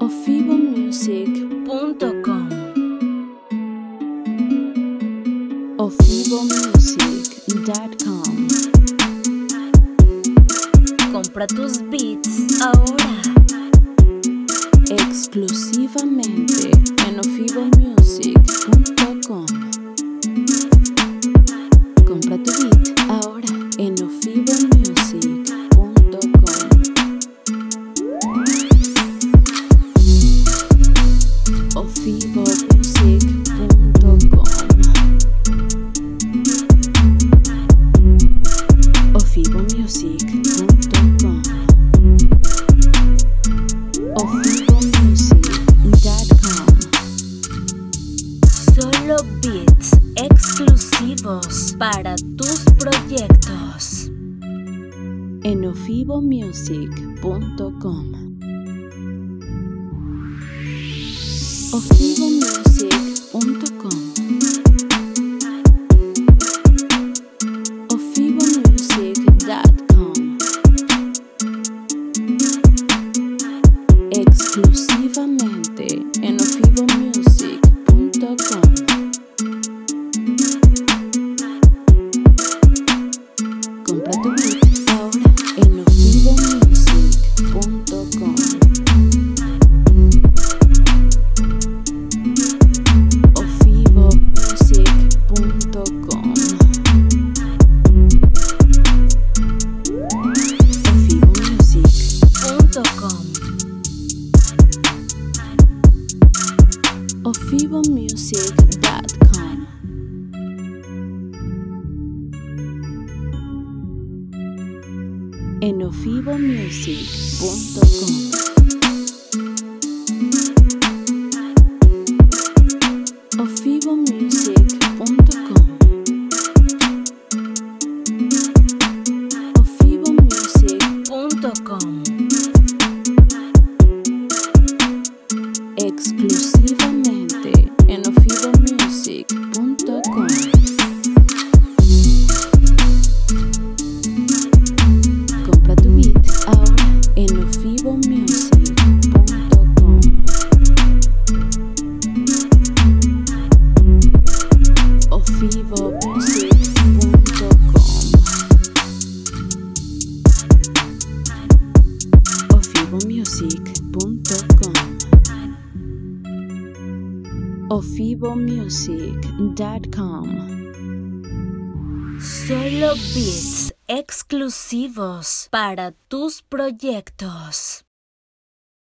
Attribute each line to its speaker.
Speaker 1: ofibomusic.com. ofibomusic.com. Compra tus beats ahora. Exclusivamente en ofibomusic.com. Compra tu beat ahora en ofibomusic.com. ofibomusic.com. ofibomusic.com. ofibomusic.com. Solo beats exclusivos para tus proyectos en ofibomusic.com. ofibomusic.com. ofibomusic.com. Exclusivamente en ofibomusic.com. Compra tu beat ahora en ofibomusic.com. ofibomusic.com. ofibomusic.com. ofibomusic.com. En ofibomusic.com. ofibomusic.com. ofibomusic.com. Exclusivamente en ofibomusic.com. Compra tu beat ahora en ofibomusic.com. ofibomusic.com. ofibomusic.com. ofibomusic.com. Solo beats exclusivos para tus proyectos.